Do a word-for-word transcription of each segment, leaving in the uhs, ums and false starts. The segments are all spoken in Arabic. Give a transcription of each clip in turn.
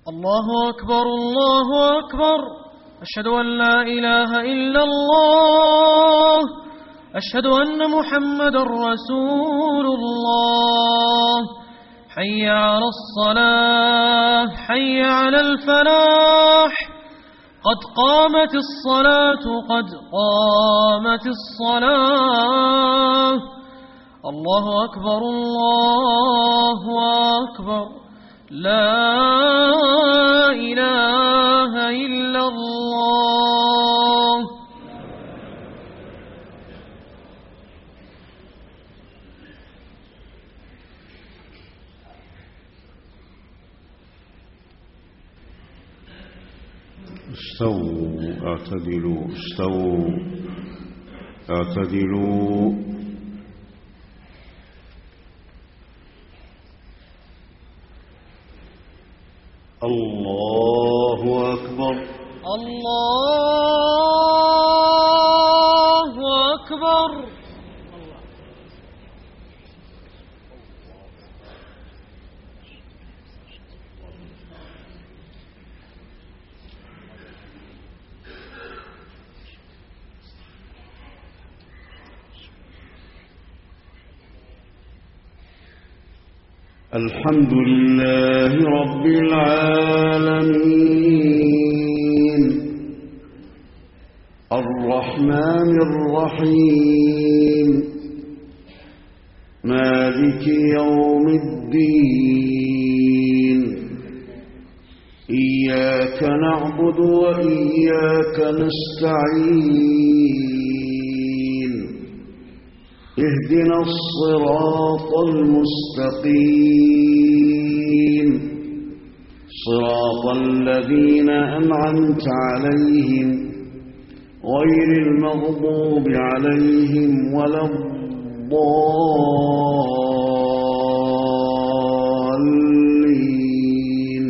الله أكبر الله أكبر. أشهد أن لا إله إلا الله. أشهد أن محمد رسول الله. حي على الصلاة حي على الفلاح. قد قامت الصلاة قد قامت الصلاة. الله أكبر الله أكبر. لا إله إلا الله. استووا اعتدلوا استووا اعتدلوا. الله أكبر الله أكبر. الحمد لله رب العالمين الرحمن الرحيم مالك يوم الدين. إياك نعبد وإياك نستعين. اهدنا الصراط المستقيم صراط الذين أنعمت عليهم غير المغضوب عليهم ولا الضالين.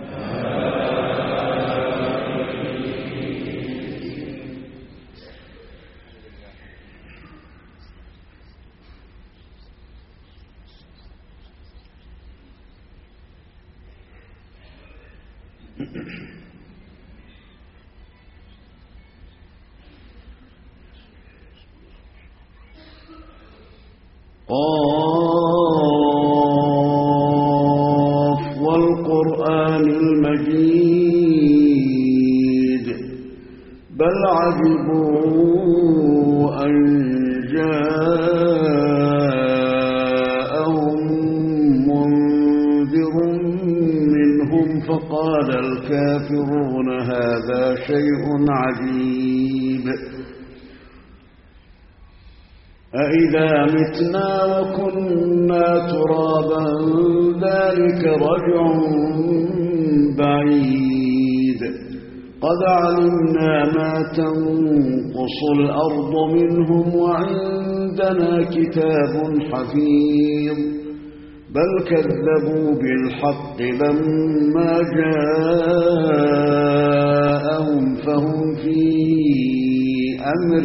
قاف والقرآن المجيد بل عجبوا أن جاءهم منذر منهم فقال الكافرون هذا شيء عجيب. أإذا متنا وكنا ترابا ذلك رجع بعيد. قد علمنا ما تنقص الأرض منهم وعندنا كتاب حفيظ. بل كذبوا بالحق لما جاءهم فهم في أمر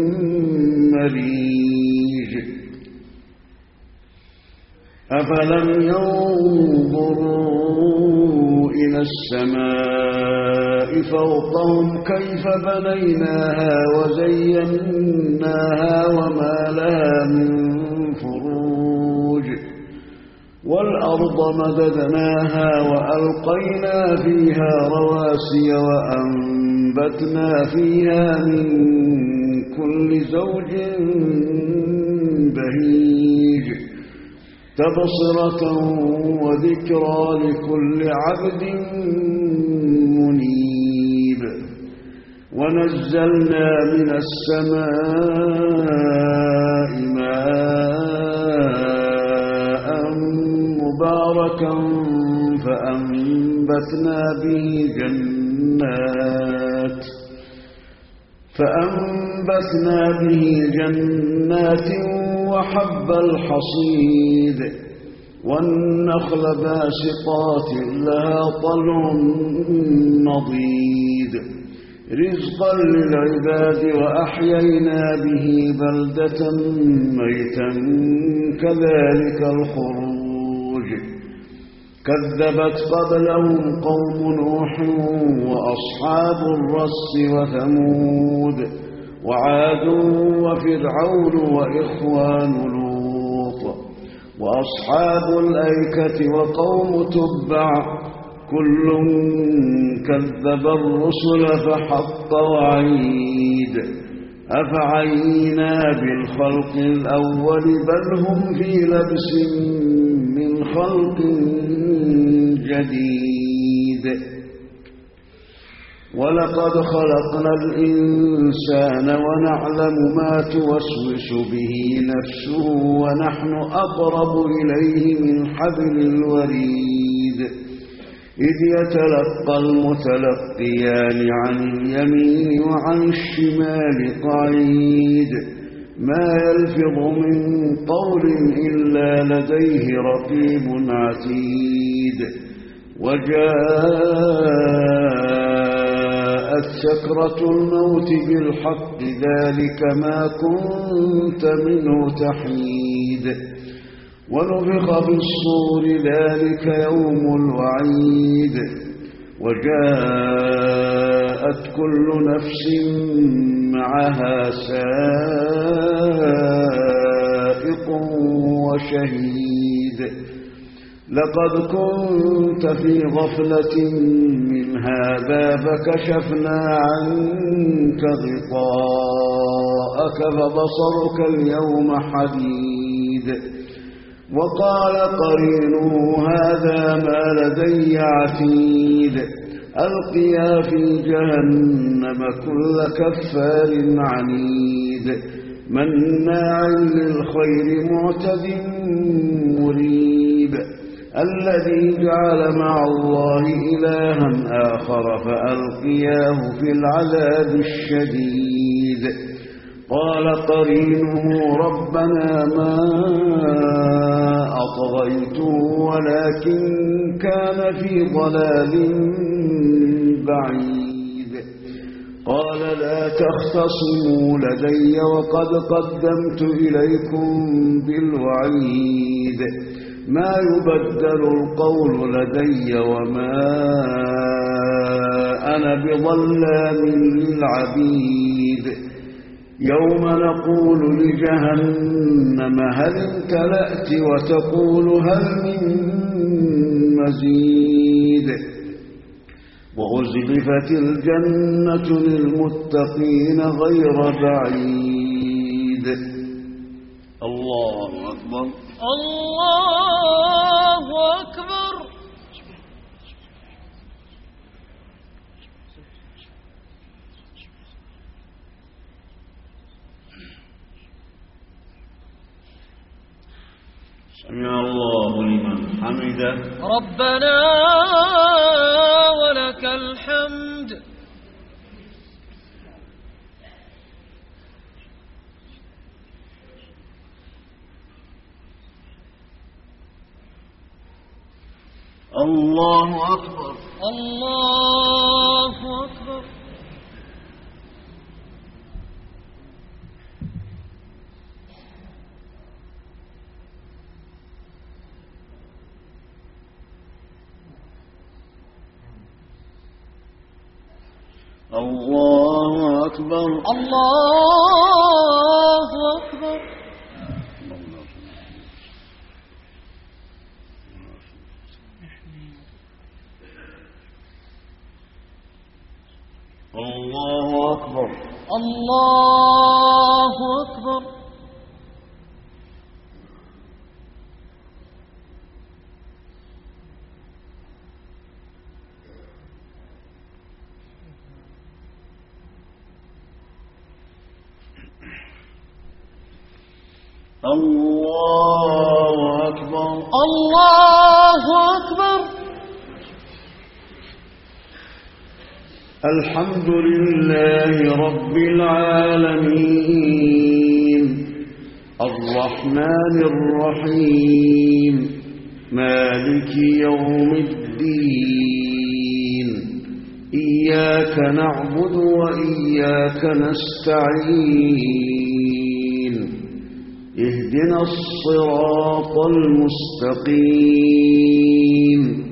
مريج. أفلم ينظروا إلى السماء فوقهم كيف بنيناها وزيناها وما لها من فروج. والأرض مددناها وألقينا فيها رواسي وأنبتنا فيها من كل زوج بهيج تبصرة وذكرى لكل عبد منيب. ونزلنا من السماء ماء مباركا فأنبتنا به جنات فأنبتنا به جنات وحب الحصيد والنخل باسقات لها طلع نضيد رزقا للعباد وأحيينا به بلدة ميتا كذلك الخروج كذبت قبلهم قوم نوح وأصحاب الرس وثمود وعاد وفرعون وإخوان لوط وأصحاب الأيكة وقوم تبع كل كذب الرسل فحق وعيد أفعينا بالخلق الأول بل هم في لبس من خلق جديد ولقد خلقنا الإنسان ونعلم ما توسوس به نفسه ونحن أقرب إليه من حبل الوريد إذ يتلقى المتلقيان عن اليمين وعن الشمال قعيد ما يلفظ من قول إلا لديه رقيب عتيد وجاءت سكرة الموت بالحق ذلك ما كنت منه تحيد ونفخ في الصور ذلك يوم الوعيد وجاءت كل نفس معها سائق وشهيد لقد كنت في غفلة من هذا فكشفنا عنك غطاءك فبصرك اليوم حديد وقال قرينه هذا ما لدي عتيد ألقيا في جهنم كل كفار عنيد مناع للخير معتد مريب الذي جعل مع الله إلها آخر فألقياه في العذاب الشديد قال قرينه ربنا ما أطغيته ولكن كان في ضلال بعيد قال لا تختصموا لدي وقد قدمت إليكم بالوعيد ما يبدل القول لدي وما أنا بظلام للعبيد يوم نقول لجهنم هل امتلأت وتقول هل من مزيد وأزلفت الجنة للمتقين غير بعيد الله أكبر الله أكبر سمع الله لمن حمده ربنا ولك الحمد الله أكبر الله أكبر الله أكبر الله أكبر الله أكبر الله أكبر الله أكبر الله أكبر الحمد لله رب العالمين الرحمن الرحيم مالك يوم الدين إياك نعبد وإياك نستعين اهدنا الصراط المستقيم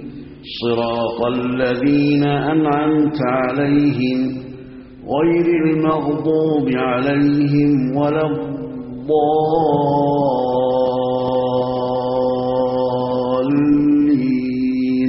صراط الذين أنعمت عليهم غير المغضوب عليهم ولا الضالين.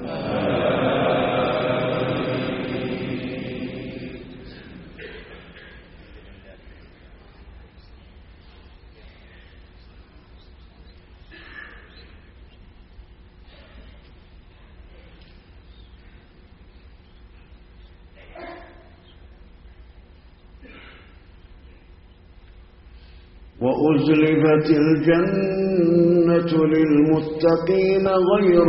وأزلفت الجنة للمتقين غير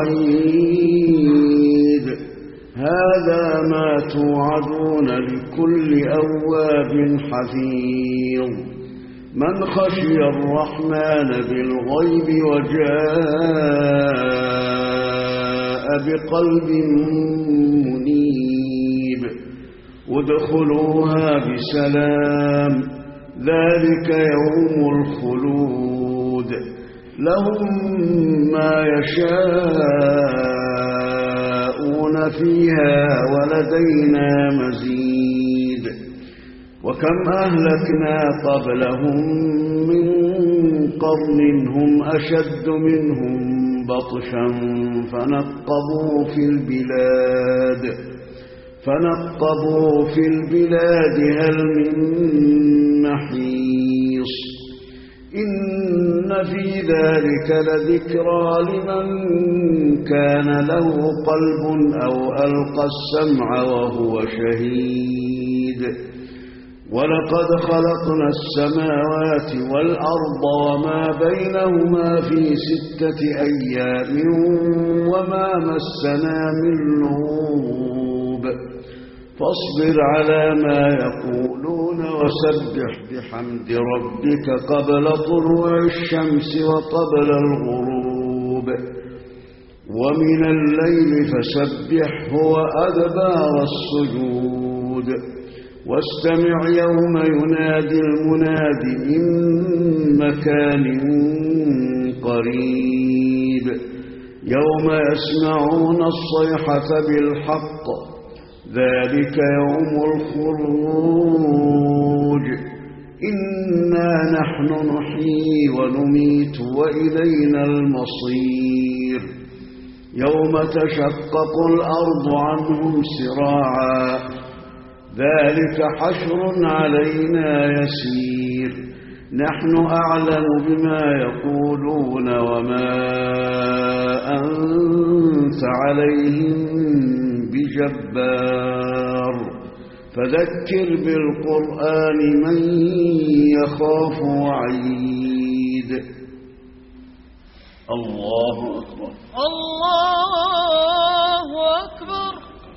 بعيد هذا ما توعدون لكل أواب حفيظ من خشي الرحمن بالغيب وجاء بقلب منيب ادخلوها بسلام ذلك يوم الخلود لهم ما يشاءون فيها ولدينا مزيد. وكم أهلكنا قبلهم من قرن هم أشد منهم بطشا فنقبوا في البلاد فنقبوا في البلاد هل من محيص إن في ذلك لذكرى لمن كان له قلب أو ألقى السمع وهو شهيد. ولقد خلقنا السماوات والأرض وما بينهما في ستة أيام وما مسنا من لغوب فاصبر على ما يقولون وسبح بحمد ربك قبل طلوع الشمس وقبل الغروب ومن الليل فسبحه وأدبار السجود واستمع يوم ينادي المناد من مكان قريب يوم يسمعون الصيحة بالحق ذلك يوم الخروج إنا نحن نحيي ونميت وإلينا المصير يوم تشقق الأرض عنهم سراعا ذلك حشر علينا يسير نحن أعلم بما يقولون وما أنت عليهم بجبار فذكر بالقرآن من يخاف وعيد. الله أكبر الله أكبر.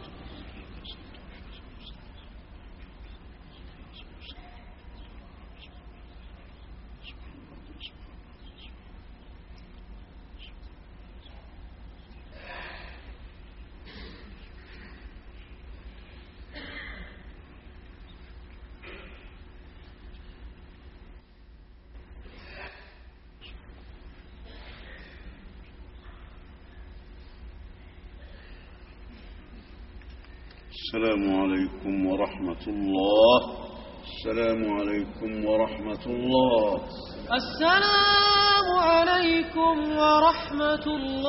السلام عليكم ورحمة الله. السلام عليكم ورحمة الله. السلام عليكم ورحمة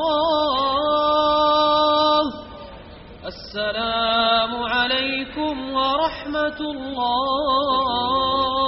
الله. السلام عليكم ورحمة الله.